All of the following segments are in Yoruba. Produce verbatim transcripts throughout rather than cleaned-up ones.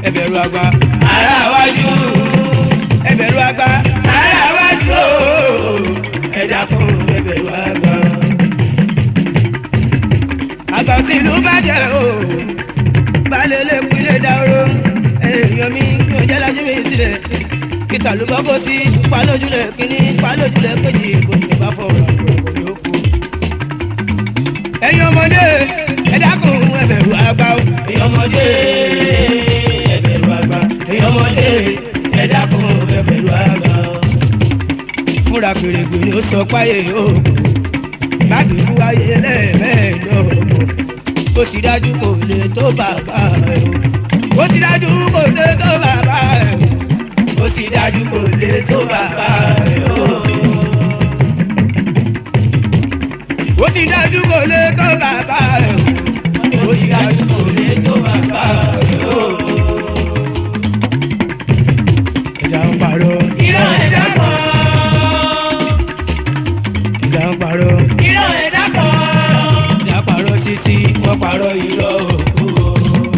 ẹbẹ̀rù àgbà ara wájú ẹbẹ̀rù àgbà ara wájú ẹ dákun ẹbẹ̀rù àgbà. àgbà sílùú bàjẹ́ o balẹ̀ lè pilẹ̀ dàrú èèyàn mi mi ò jẹ́ lájú mi sílẹ̀ kíta ló bọ́ kó sí palójúlẹ̀ kínní palójúlẹ̀ kejì kò ní bá fọ̀rọ̀ àgbọ̀rọ̀ yòókù. ẹ̀yin ọmọdé ẹ dákun ẹbẹ̀rù àgbà o. ẹ̀yin ọmọdé ẹbẹ̀rù àgbà ẹ̀yin ọmọdé ẹ dákun ẹbẹ̀rù àgbà o. fúnra pèrègbè ni ó sọ páyé o gbàdúrú ayé lẹ́ẹ̀mẹ́ẹ̀dọ́gbọ̀n ó ti dájú kò lè tó bàbá ẹ̀ o ó ti dájú kò lè tó bàbá ẹ̀ o ó ti dájú kò lè tó bàbá ẹ̀ o ó ti dájú kò lè tó bàbá ẹ̀ o ó ti dájú kò lè tó bàbá ẹ̀ o. ẹ̀dá ń parọ́ irọ́ ẹ̀dá kan ẹ̀dá ń parọ́ irọ́ ẹ̀dá kan ẹ̀dá parọ́ títí wọ́n parọ́ irọ́ òkú o.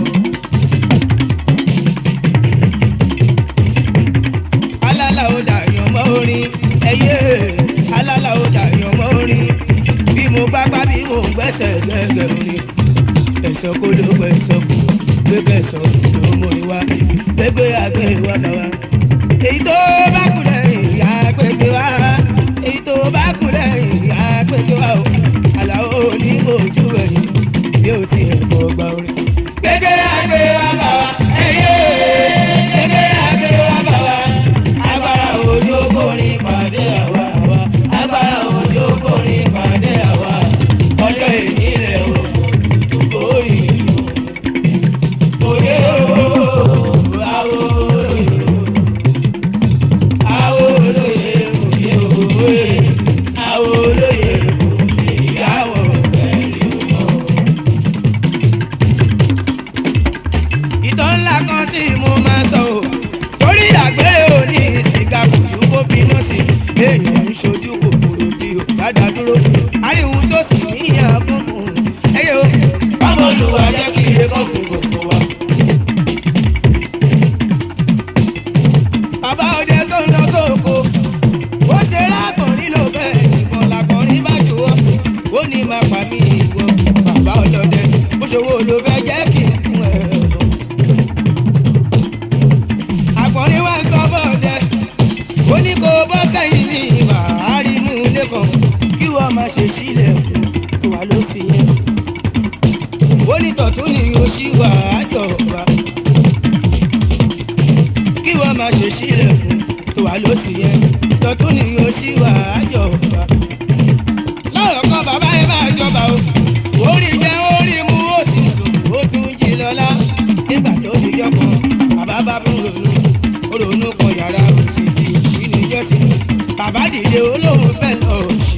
alálà ó dàyàn mọ́ orin ẹyẹ alálà ó dàyàn mọ́ orin bí mo bá gbá bí mo gbẹ́sẹ̀ gẹ́gẹ́ orin ẹ̀sọ́ kó ló gbẹ ẹ̀sọ́ kó gbégbé ẹ̀sọ́ ló mórí wá gbégbé àgbẹ̀ wá bá wa. èyí tó bá kú lẹ́yìn ìyá gbégbé wá èyí tó bá kú lẹ́yìn ìyá gbégbé wá o àlàó ní ojú ẹ̀yìn yóò ti ẹ̀kọ́ gba orin. gbégbé àgbẹ̀ wá bá wa ẹ̀yẹ gbégbé àgbẹ̀ wá bá wa agbára òjò kórìn pàdé àwa àwa agbára òjò kórìn pàdé àwa ọjọ́ ìnílẹ̀ òkú kórìn òye ooo awo olóye awo olóye òye òye awo olóye òye ìyàwó pẹ̀lú yọ. ìtàn ńlá kan tí mo máa sọ ò torí àgbẹ̀ òní sìgá kùtù kó bínú sí èèyàn ń ṣojú kòkòrò bí ò dáadáa dúró àríwú tó sì níyàn fún ẹyẹ o báwo ló wà jẹ́ kí ire kan fún gbogbo wa. bàbá ọdẹ tó ń lọ sóko ó ṣe lákùnrin ló bẹ́ẹ̀ nìkan lákùnrin bá jò ó ó ní máa pa mí ìwọ bàbá ọlọ́dẹ ó ṣòwò ló fẹ́ jẹ́ kí n fún ẹ. àkùnrin wá ń sọ bọ́ọ̀dẹ ó ní kó bọ́ sẹ́yìn ní ìwà àárínú ilé kan kí wọ́n máa ṣe sílẹ̀ kó wà ló fi yẹn. ó ní tọ̀tún ni ó ṣì wà á jọba kí wọ́n máa ṣe sílẹ̀ kó wà ló fi yẹn. tọ̀tún ni ó ṣì wà á jọba. lọ́rọ̀ kan bàbá yẹn máa jọba o orí jẹ́ orí mú ó sì sùn ó tún jí lọ́lá nígbà tó fi jọ́kan bàbá bá fún ronú ó ronú kan yàrá òsì tí ìṣí ni jọ́sìn bàbá dìde olóhùn fẹ́ lọ òṣì.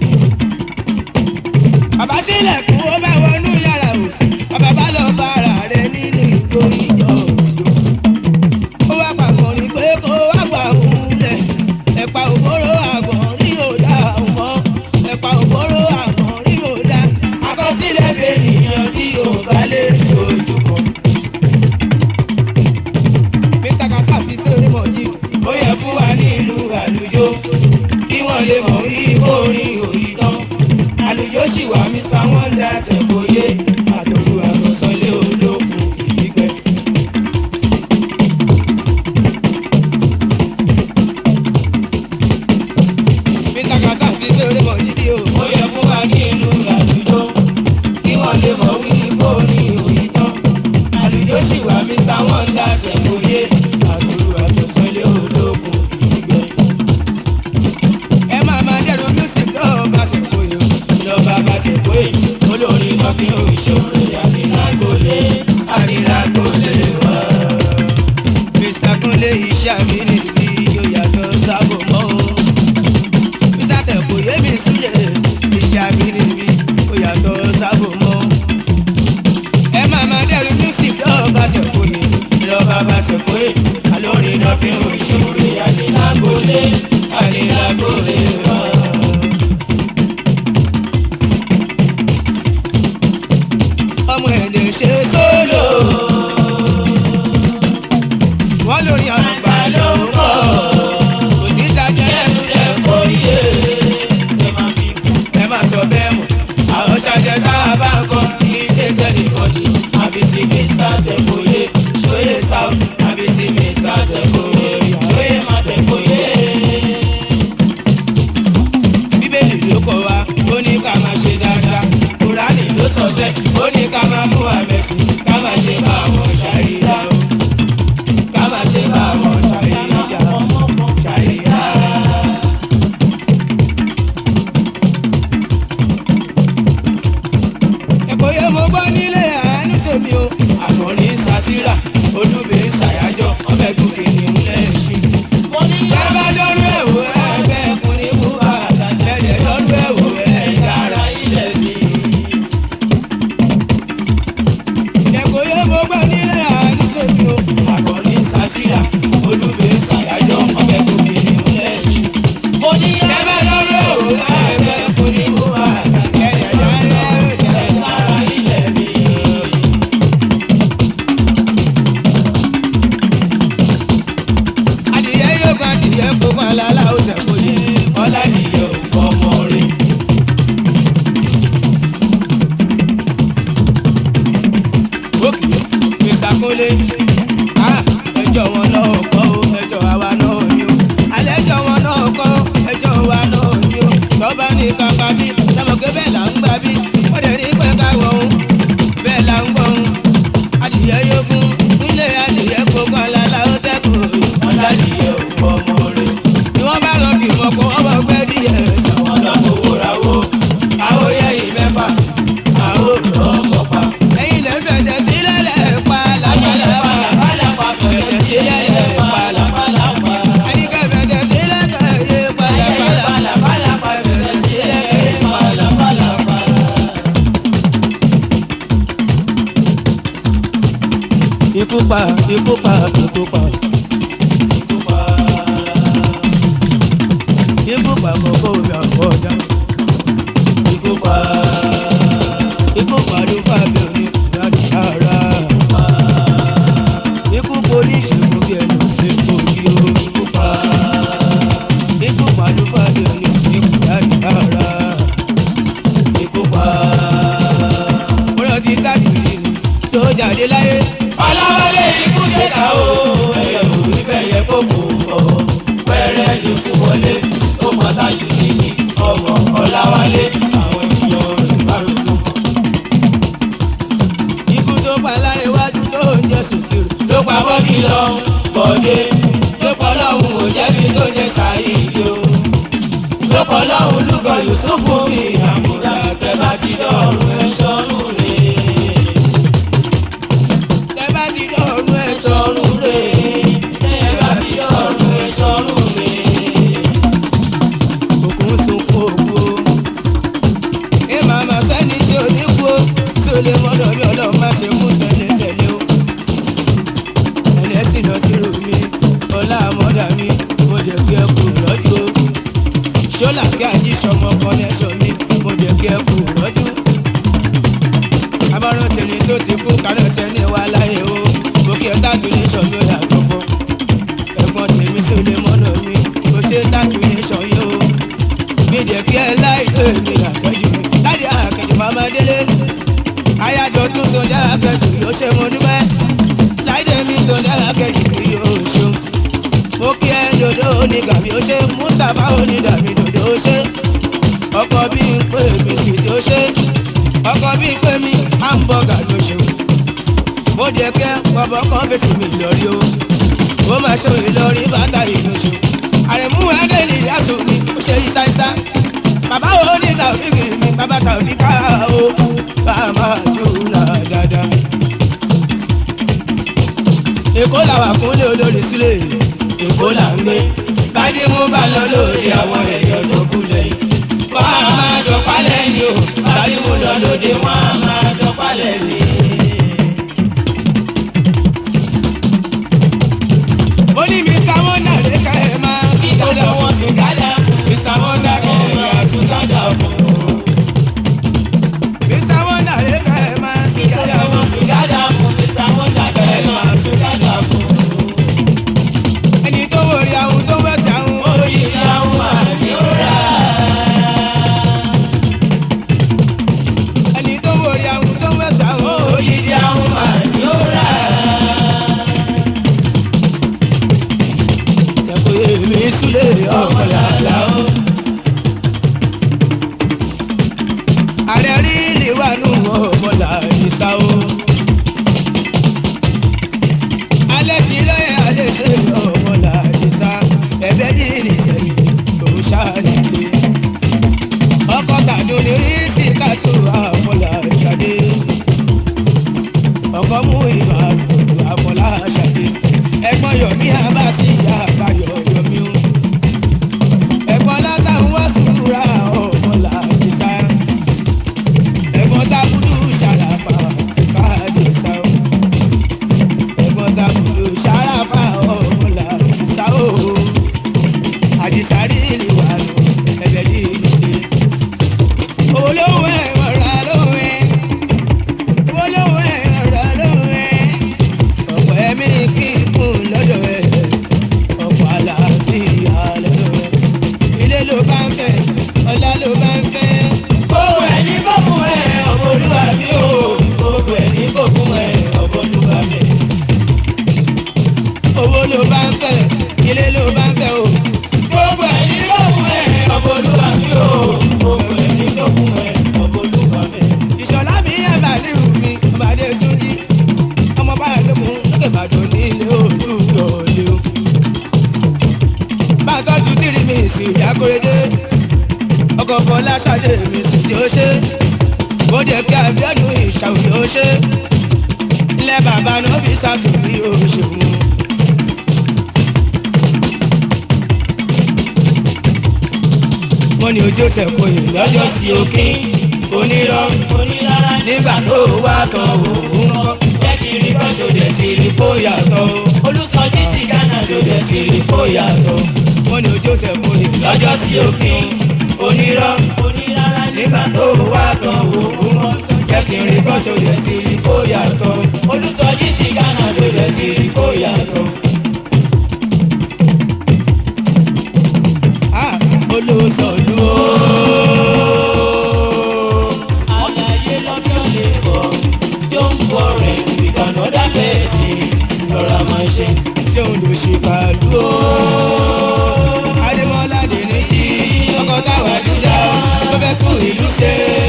bàbá sílẹ̀kùn ó bá wọnú yàrá òsì bàbá bá lọ bá ara rẹ̀ nínú ìgò ìjọ òsì. ó wá pàkànrin pé kó wá gbà òun lẹ̀ ẹ̀pà òbóró àgbọ̀n rí òdà ọmọ ẹ̀pà òbóró àgbọ̀n rí òdà àkọsílẹ̀ fènìyàn tí ò bá lè sojú kan. mẹ́ta kásá fi sórí mọ̀ yìí ó yẹ fún wa ní ìlú àlùjọ kí wọ́n lè mọ̀ ìbò orin òyìnbó àlùjọ sì wà mí sáwọn dá sẹ́kọ̀ọ́yé àtòrò àtọ̀sọ́lé olókùn ìgbẹ́. mẹ́ta kásá fi sórí mọ̀ yìí ó yẹ fún wa ní ìlú àlùjọ kí wọ́n lè mọ̀ ìbò orin òyìnbó àlùjọ sì wà mí sáwọn dá sẹ́kọ̀ọ́yé àtòrò àtọ̀sọ́lé olókùn ìgbẹ́. ẹ máa máa dẹ́rù music lọ́ọ́ bá ṣe kó yọ lọ́ọ́ bá ṣe kó yìí olórin kan kí òṣèré àdínlágbólé àdínlágbólé wá. mísà Kúnlé iṣẹ́ mi nìbí yóò yàtọ̀ sábò mọ́ o. mísà Tẹ̀kọ̀ yé mi sílẹ̀ iṣẹ́ mi nìbí yóò yàtọ̀ sábò mọ́. ẹ máa máa dẹ́rù music lọ́ọ́ bá ṣe kó yìí lọ́ọ́ bá ṣe kó yìí olórin kan kí òṣèré àdínlágbólé àdínlágbólé wá. ọmọ ẹ̀dẹ̀ ṣe sólò ọ̀fẹ́ ó ní ká máa mú àmẹ́sì ká máa ṣe bá àwọn ṣàyíyá o ká máa ṣe bá àwọn ṣàyíyá ṣàyíyá. ẹ̀kọ́ yẹn mo gbọ́ nílé àánú sèmi o àkọ́rí sátírà olúbe ṣàyájọ́ ọbẹ̀ gòkè ní ìmúlẹ̀ ẹ̀ṣin. bẹ́ẹ̀ bá dọ́rùn ẹ̀wò ẹgbẹ́ ẹkùn ní búba bẹ́ẹ̀ dọ́rùn ẹ̀wò ẹ̀ dára ilẹ̀ mi. ẹ̀kọ́ yẹn mo gbọ́ nílé àánú sèmi o àkọ́rí sátírà olúbe ṣàyájọ́ ọbẹ̀ gòkè ní ìmúlẹ̀ ẹ̀ṣin. bẹ́ẹ̀ bá dọ́rùn ẹ̀wò ẹgbẹ́ ẹkùn ní búba bẹ́ẹ̀ dọ́rùn ẹ̀wò ẹ̀ dára ilẹ̀ mi. adìyẹ yóò bá adìyẹ kó máa lálá ó tẹ̀ kó yẹ ọlá adìyẹ ò fọ ọmọ rẹ̀. òkè ìsàkólé ẹjọ́ wọn náà kọ́ ó ẹjọ́ àwa náà ní o alẹ́ ẹjọ́ wọn náà kọ́ ẹjọ́ wa náà ní o lọ́ba ní kápá bí sọmọkẹ́ bẹ́ẹ̀ là ń gbà bí ó dẹ̀ ní pẹ́ ká wọ̀ ọ́n bẹ́ẹ̀ là ń gbọ́ ọ́n adìyẹ yóò gún nílé adìyẹ kó máa lálá ó tẹ̀ kó ọlá adìyẹ ò fọ ọmọ rẹ̀. ni wọ́n bá lọ kí wọn kó wọ́n bá gbẹ́ díẹ̀ sọ̀wọ́n lọ fowó ra wo àwọn yẹ̀yìn mẹ́fà àwọn ọkọ̀ pa. ẹ̀yin lè fẹ̀tẹ̀ sílẹ̀ lẹ̀ pa làpàlàpà fẹ̀tẹ̀ sílẹ̀ lẹ̀ pa làpàlàpà. ẹ̀yin kẹ́ fẹ̀tẹ̀ sílẹ̀ kẹ́ yé pa làpàlàpà fẹ̀tẹ̀ sílẹ̀ kẹ́ pa làpàlàpà. ikú pa ikú pa ikú pa ikú pa ikú pa kókó mi àkọ́dá ikú pa ikú pa ló fà mí ò ní láti ara ikú pa oníṣègùn bí ẹnu epo kí o ikú pa ikú pa ló fà mí ò ní láti ara ikú pa. mo lọ sí káàkiri tó jáde láyé ọlọ́wọ́lé ikú ṣèkà o ẹ̀yẹ òwú bẹ̀yẹ kókò ọ̀ pẹ̀rẹ́ ikú wọlé ó mọ̀tà yìí ní ọmọ ọ̀làwálé àwọn ènìyàn ìbáròkú. ikú tó pa láríwájú tó ń jẹ sùkúrù ló pa bọ́dí lọ bọ́dé ló pọ̀ lọ́hùn ò jẹ́bi tó jẹ sàyíìdì o ló pọ̀ lọ́hùn lúgọ Yusufu mi àmúra tẹ́ bá ti dọ̀rùn ẹ̀ sọ́rùn rẹ̀. sọ̀rùn rẹ̀ ẹ bá ti sọ̀rùn ẹ sọ̀rùn rẹ̀. òkun sunkún òkú ẹ máa ma sẹ́ni tí ò ní kú tí ò lè mọ́dọ̀ bí ọlọ́run má ṣe mú tẹ̀lé tẹ̀lé o. ẹlẹ́sìn lọ sí rò mí ọlá àmọ́dá mi mo jẹ́ kí ẹ kú lọ́jọ́ ṣọ́là kí àjí sọmọ kọ́nẹ́sọ̀ mi mo jẹ́ kí ẹ kú lọ́jọ́. abọ́rọ̀ tèmi tó ti kú kárẹ̀ tẹ́ni wá láyé o òkè calculation ló yàtọ̀ fún ẹ̀gbọ́n tèmi tó lè mọ́nà mi kò ṣe calculation yóò mi jẹ́ kí ẹ láìsọ èmi àkẹ́jù láti àkẹ́jù màmá délé ayájọ́ tún tó jẹ́ àkẹ́jù yóò ṣe mo dúpẹ́ láìdé mi tó jẹ́ àkẹ́jù yóò ṣeun mo kí ẹ dòdò onígàmí ó ṣe Mustapha onídàmí dòdò ó ṣe ọkọ bí n pè mí sì tó ṣe ọkọ bí n pè mí hamburger ló ṣeun mo jẹ kẹ bọbọ kan fèsì mi lórí o mo máa ṣe ìlọrí bàtà ìlóṣù àrẹ̀mú ẹ̀ẹ́dẹ̀lì yàtọ̀ mi ó ṣe ìsáísá bàbá wo ní tàbíkì mi bàbá tàbíkà o bá máa jù náà dáadáa. èkó làwà kúnlé olórí sílẹ̀ èkó là ń gbé bájí mú bá lọ lórí àwọn èèyàn tó kú lẹ́yìn wọ́n á máa dọ̀pá lẹ́yìn o bájí mú lọ lóde wọ́n á máa dọ̀pá lẹ́yìn. Oni Mister Wonder lè ka ẹ̀ máa kí dada wọn tún dada. Mister Wonder kẹ̀ ẹ̀ máa tún dada fún. Mister Wonder lè ka ẹ̀ máa kí dada wọn tún dada fún. Mister Wonder kẹ̀ ẹ̀ máa tún dada fún. Ẹni tó wòrí àwọn tó wẹ̀sẹ̀ àwọn. Orí àwọn àmì òrà. Ẹni tó wòrí àwọn tó wẹ̀sẹ̀ àwọn. ló bá ń fẹ́ ilé ló bá ń fẹ́ o. gbogbo ẹni ló fún ẹ ọ̀bọ̀ olúwa mi o. gbogbo ẹni ló fún ẹ ọ̀bọ̀ olúwa mi. ìṣọ̀lá mi ẹ̀ bá lè wù mí ọ̀bàdé túnjí ọmọ báyà lókun lókè ìbàdàn ní ilé olúyọ̀lé o. bá a tọ́jú tìrì mi sí ìyákóredé ọkọ̀ bọ́lá ṣáde mi sì tí ó ṣe ó jẹ́ kí abíọ́dún ìṣàwùjọ ó ṣe ilé bàbá náà fi ṣàfihàn yóò ṣeun. wọ́n ní ojú ṣẹ̀kọ́ yìí lọ́jọ́ sí òkè onírọ́ nígbà tó wà tán òun kọ́ jẹ́ kí rí bọ́ ṣòdẹ̀ sí rí kó yàtọ̀ olùsọjí ti gánà ṣòdẹ̀ sí rí kó yàtọ̀. wọ́n ní ojú ṣẹ̀kọ́ yìí lọ́jọ́ sí òkè onírọ́ nígbà tó wà tán òun kọ́ jẹ́ kí rí bọ́ ṣòdẹ̀ sí rí kó yàtọ̀ olùsọjí ti gánà ṣòdẹ̀ sí rí kó yàtọ̀. olùsọ̀lù ooo. àlàyé lọ́jọ́ lè bọ̀ yóò ń bọ̀ rẹ̀ ìkànnà dábẹ́ sí lọ́ra máa ṣe. ṣé òun ló ṣe pàlú ooo. adémọ́lá dè ní kí ọkọ̀ táwa júdà tó fẹ́ fún ìlú ṣe.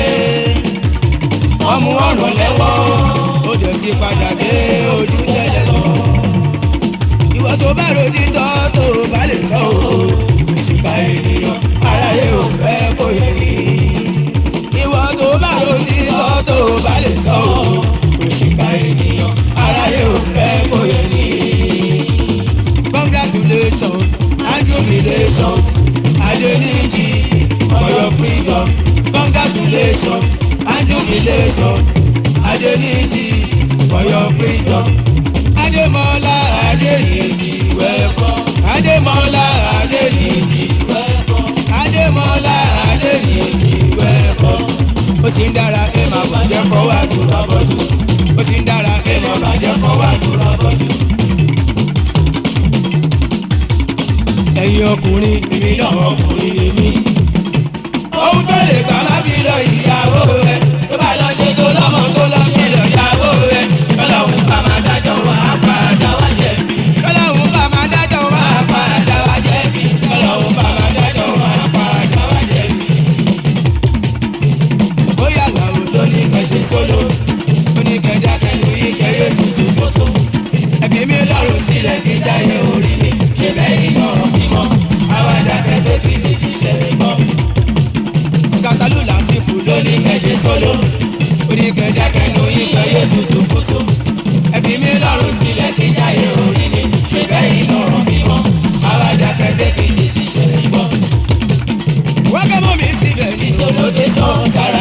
wọ́n mú ọ̀rọ̀ lẹ́wọ̀n ó dẹ̀ sí padà dé ojú tẹ́lẹ̀ lọ. ìwọ tó bá ro títọ́ tó bá lè sọ ooo. ìṣìkà ènìyàn aráyé ò fẹ́ kó yẹ ní. ìwọ tó bá ro títọ́ tó bá lè sọ ooo. ìṣìkà ènìyàn aráyé ò fẹ́ kó yẹ ní. Congratulations and jubilation Adeniji for your freedom. Congratulations and jubilation Adeniji for your freedom. Ademola Adeniji welcome. Ademola Adeniji welcome. Ademola Adeniji welcome. Ó ti ń dára ẹ máa bàjẹ́ fọwọ́ àdúrà bọ́jú. Ó ti ń dára ẹ máa bàjẹ́ fọwọ́ àdúrà bọ́jú. Ẹ̀yin ọkùnrin èmi náà ọkùnrin lèmi. Ohun tó lè gbà má bí lọ ìyàwó rẹ̀ tó bá lọ ṣe tó lọ́mọ tó lọ bí lọ ìyàwó rẹ̀. Kọ́lá òun bá máa dájọ́ wá padà wá jẹ̀bi. Kọ́lá òun bá máa dájọ́ wá padà wá jẹ̀bi. Kọ́lá òun bá máa dájọ́ wá padà wá jẹ̀bi. Bóyá làwọn tó ní kẹ̀ṣẹ̀ sólò ó ní kẹjá kẹlu yìí kẹyẹ tuntun kóso. Ẹ̀bí mi lọ́rùn sílẹ̀ kí jáyé orí mi ṣe bẹ́ẹ̀ iná bímọ. Àwàdà kẹ́tẹ́ kì í ti ṣe mí mọ́. Kàtàlù làásìfù ló ní kẹ̀ṣẹ̀ sólò ó ní kẹjá kẹlu yìí kẹyẹ tuntun kóso. Ẹ̀bí mi lọ́rùn sílẹ̀ kí jáyé orí mi ṣe bẹ́ẹ̀ iná bímọ. Àwàdà kẹ́tẹ́ kì í ti ṣe mí mọ́. Wákẹ́ mọ́ mi síbẹ̀ ní tolóde sàn sára.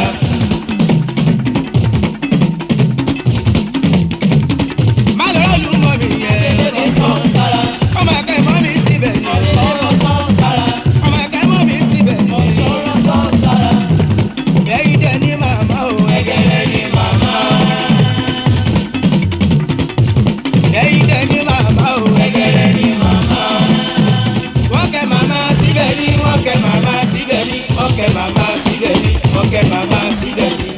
Ọkẹ́ màmá síbẹ̀ ní, ọkẹ́ màmá síbẹ̀ ní.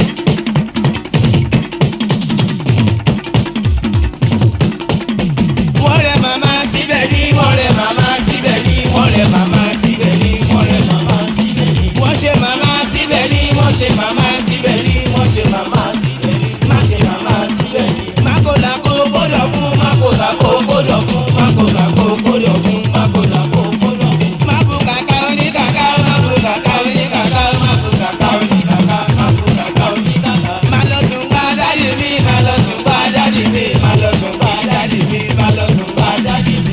Wọ́n rẹ̀ màmá síbẹ̀ ní, wọ́n rẹ̀ màmá síbẹ̀ ní, wọ́n rẹ̀ màmá síbẹ̀ ní, wọ́n rẹ̀ màmá síbẹ̀ ní. Wọ́n ṣe màmá síbẹ̀ ní, wọ́n ṣe màmá síbẹ̀ ní, wọ́n ṣe màmá síbẹ̀ ní, má ṣe màmá síbẹ̀ ní. Mákòlá kó gbọ́dọ̀ fún, mákòlá kó gbọ́dọ̀ fún, mákòlá kó gbọ́dọ̀ fún, mákòlá kó gbọ́dọ̀ fún. Mábùkàkà oníkàkà, mábùkàkà oníkàkà, mábùkàkà oníkàkà, mábùkàkà oníkàkà. Má lọ sùn bá dádì mi, má lọ sùn bá dádì mi, má lọ sùn bá dádì mi, má lọ sùn bá dádì mi.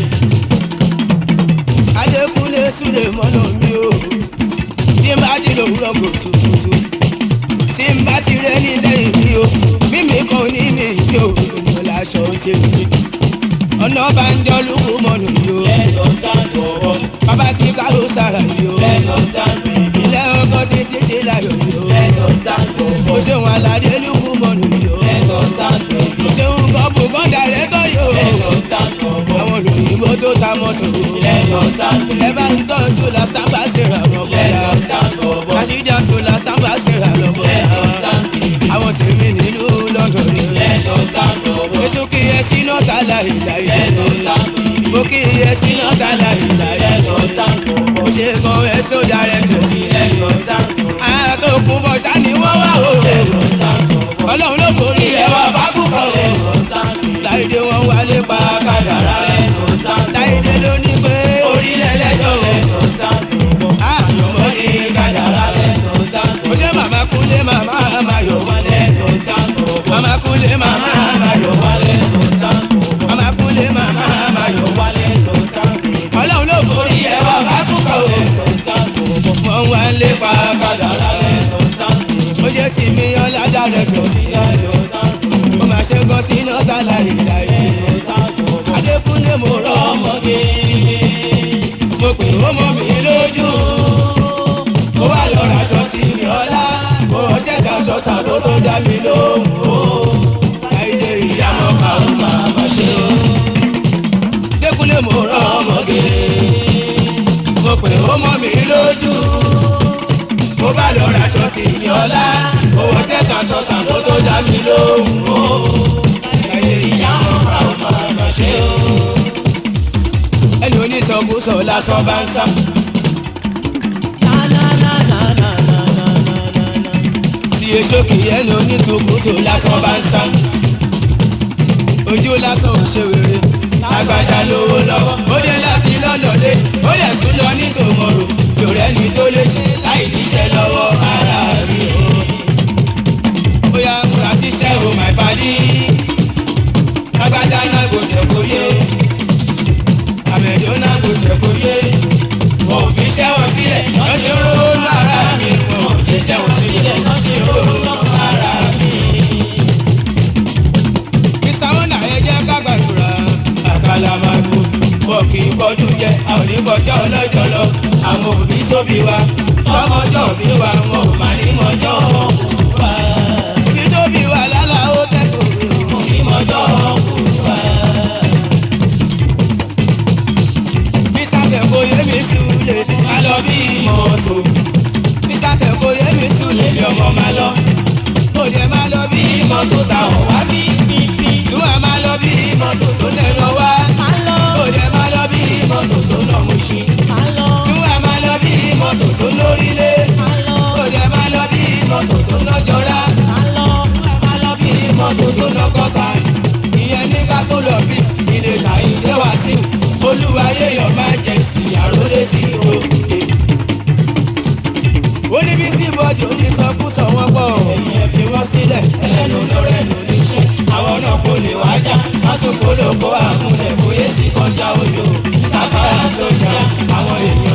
Adékúnlé Súlè mọ́nà mi o, tí n bá ti lòwúrọ̀ kò tuntun, tí n bá ti rẹ́ ní lẹ́yìn mi o, mímí kan ní mi mi o, ènìyàn láṣọ ṣe mi. Ọ̀nà bá ń jọ lóko mọ́nà mi o. Ẹ̀dọ̀ sáńtò ọ̀bọ̀. Bàbá ti kárò sára mi o. Ẹ̀dọ̀ sáńtò ọ̀bọ̀. Ilé ọkọ ti ti ti láyọ̀ mi o. Ẹ̀dọ̀ sáńtò ọ̀bọ̀. Mo ṣeun aládé lóko mọ́nà mi o. Ẹ̀dọ̀ sáńtò ọ̀bọ̀. Mo ṣeun gọ́ọ̀bù gọ́ọ̀dà rẹ̀ tọ́ yóò. Ẹ̀dọ̀ sáńtò ọ̀bọ̀. Àwọn olùyìnbó tó ta mọ́ sọ̀rọ̀. Ẹ̀dọ̀ sáńtò ọ̀bọ̀. Ẹ bá ń tọ́jú la sábà ṣèrà lọ́bọ̀. Ẹ̀dọ̀ sáńtò ọ̀bọ̀. Kàṣíjà tó la sábà ṣèrà lọ́bọ̀. Ẹ̀dọ̀ sáńtò ọ̀bọ̀. Àwọn tèmi nílùú London. Ẹ̀dọ̀ sáńtò ọ̀bọ̀. Ètò kìí ẹ sínú tàlà ìlà ìlẹ̀. wálé pa kádàrá rẹ̀ tó tán. Láìdé ló ní pé orílẹ̀ lẹ́jọ́ rẹ̀ tó tán. Àyọ̀mọ́ ní kádàrá rẹ̀ tó tán. Ó jẹ́ màmá kúnlé màmá àmàyọ̀ wálé tó tán. Màmá kúnlé màmá àmàyọ̀ wálé tó tán. Màmá kúnlé màmá àmàyọ̀ wálé tó tán. Ọlọ́run ló borí ẹ̀ wá bá kúkọ̀ rẹ̀ tó tán. Wọ́n wálé pa kádàrá rẹ̀ tó tán. Ó jẹ́ sì mí ọ̀làdà rẹ̀ tó tán. Ó máa ṣe gan sí iná sálà ìlà yìí. Adékúnlé mo rọ ọmọge. Mo pè ó mọ́ mi lójú. Mo wá lọ raṣọ sí mi ọlá. Mo rọṣẹ́ tàjọ sàbó tó dá mi lóhùn o. Láìdé ìyá mọ́ kàrún máa ma ṣe o. Adékúnlé mo rọ ọmọge. Mo pè ó mọ́ mi lójú. Mo bá lọ raṣọ sí mi ọlá. Mo rọṣẹ́ tàjọ sàbó tó dá mi lóhùn o. Láìdé ìyá mọ́ kàrún máa ma ṣe o. Ẹni onísọkúsọ lásán bá ń sá. Tí èso kì í ẹni onítòkútò lásán bá ń sá. Ojú lásán ò ṣe wèrè. Lágbájá lówó lọ́wọ́. Ó dé láti London dé. Ó lè tún lọ ní tòmọ̀rò. Yòrẹ́ni tó lè ṣe láì níṣẹ́ lọ́wọ́ ara rí o. Bóyá múra síṣẹ́ o my padi. Lágbájá náà kò ṣe kó yé. Àmẹ̀dó náà kò ṣe kó yé. Mo fi ṣẹ́wọ̀n sílẹ̀ lọ́sẹ̀ rówó lára mi. Mo fi ṣẹ́wọ̀n sílẹ̀ lọ́sẹ̀ rówó lára mi. Ìsàwọ́nà ẹ jẹ́ ká gbàdúrà. Àkàlà máa kú. Mo kì í kọjú jẹ, àwọn onígbọ̀jọ́ ọlọ́jọ́ lọ. Àwọn òbí tó bí wa, ọmọjọ́ bí wa, wọn ò má ní mọ́jọ́ kú wa. Òbí tó bí wa lálá ó tẹ́kọ̀ọ́. Òbí mọ́jọ́ kú wa. Mísàtẹ̀kọ̀ yé mi súlẹ̀, má lọ bí mọ́tò. Mísàtẹ̀kọ̀ yé mi súlẹ̀, lé ọmọ má lọ. Òde má lọ bí mọ́tò táwọn wá bí. Ìwà má lọ bí mọ́tò tó lẹ́nu wá. Òde má lọ bí mọ́tò tó lọ mú sí. Ìwà má lọ bí mọ́tò tó lórílé. Òde má lọ bí mọ́tò tó lọ́jọ́ra. Ìwà má lọ bí mọ́tò tó lọ́kọ́ta. Ìyẹn ní ká tó lọ bí ilé tàyí lẹ́wà sí. Olúwayé yọ̀ máa jẹ sí àròlé sí òkè. Ó ní bí sí bọ́ọ̀dù onísọkúsọ wọn pọ̀. Ẹ̀yìn ẹ̀ fi wọ́n sílẹ̀ ẹlẹ́nu lọ́rẹ́ ló ní iṣẹ́. Àwọn náà kò lè wájà. Látòkó lóko àmúlẹ̀ kò yé sí kọjá odò. Tàbára sójà àwọn èèyàn.